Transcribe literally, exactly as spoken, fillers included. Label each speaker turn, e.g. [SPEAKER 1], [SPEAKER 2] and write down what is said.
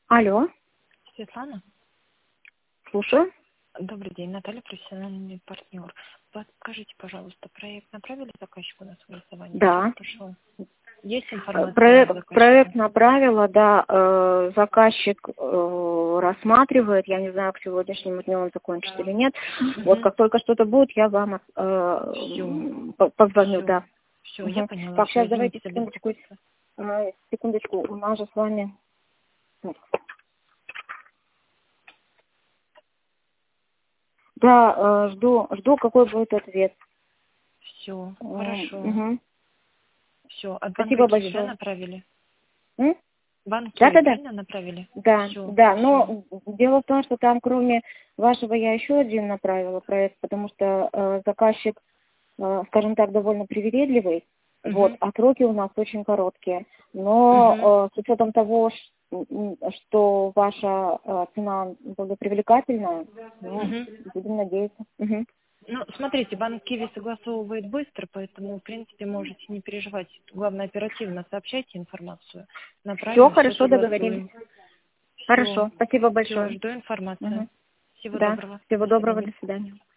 [SPEAKER 1] Алло,
[SPEAKER 2] Светлана,
[SPEAKER 1] слушаю.
[SPEAKER 2] добрый день, Наталья, профессиональный партнер. Подскажите, пожалуйста, проект направили заказчику на согласование?
[SPEAKER 1] Да.
[SPEAKER 2] Пошел. Есть информация о
[SPEAKER 1] Проект,
[SPEAKER 2] заказчике?
[SPEAKER 1] проект направила, да, э, заказчик э, рассматривает, я не знаю, к сегодняшнему дню он закончит или нет.
[SPEAKER 2] Угу.
[SPEAKER 1] Вот как только что-то будет, я вам э,
[SPEAKER 2] Все.
[SPEAKER 1] по- позвоню,
[SPEAKER 2] Все.
[SPEAKER 1] да.
[SPEAKER 2] Все, я
[SPEAKER 1] Мгм.
[SPEAKER 2] поняла.
[SPEAKER 1] Так,
[SPEAKER 2] Все,
[SPEAKER 1] сейчас давайте
[SPEAKER 2] извините за
[SPEAKER 1] секундочку,
[SPEAKER 2] беспокойство.
[SPEAKER 1] э, секундочку, у нас же с вами... Да, э, жду, жду, какой будет ответ.
[SPEAKER 2] Все,
[SPEAKER 1] Э,
[SPEAKER 2] хорошо.
[SPEAKER 1] мгм.
[SPEAKER 2] Все, от банка
[SPEAKER 1] Спасибо
[SPEAKER 2] Киви, да,
[SPEAKER 1] большое.
[SPEAKER 2] направили?
[SPEAKER 1] М?
[SPEAKER 2] Банк Киви,
[SPEAKER 1] Да-да-да.
[SPEAKER 2] правильно направили?
[SPEAKER 1] Да,
[SPEAKER 2] Все,
[SPEAKER 1] да,
[SPEAKER 2] все.
[SPEAKER 1] но дело в том, что там кроме вашего я еще один направила проект, потому что э, заказчик, э, скажем так, довольно привередливый, вот,
[SPEAKER 2] Угу.
[SPEAKER 1] а сроки у нас очень короткие.
[SPEAKER 2] Угу.
[SPEAKER 1] Но э, с учетом того, ш- м, что ваша э, цена более привлекательная, ну,
[SPEAKER 2] Угу.
[SPEAKER 1] будем надеяться. Мгм.
[SPEAKER 2] Ну, смотрите, банк Киви согласовывает быстро, поэтому, в принципе, можете не переживать. Главное, оперативно сообщайте информацию.
[SPEAKER 1] Все
[SPEAKER 2] Направим, все
[SPEAKER 1] хорошо, договорились.
[SPEAKER 2] согласуем. Все,
[SPEAKER 1] Хорошо, спасибо
[SPEAKER 2] все,
[SPEAKER 1] большое.
[SPEAKER 2] жду информацию.
[SPEAKER 1] Мгм.
[SPEAKER 2] Всего
[SPEAKER 1] Да,
[SPEAKER 2] доброго.
[SPEAKER 1] всего
[SPEAKER 2] До
[SPEAKER 1] доброго,
[SPEAKER 2] свидания.
[SPEAKER 1] до свидания.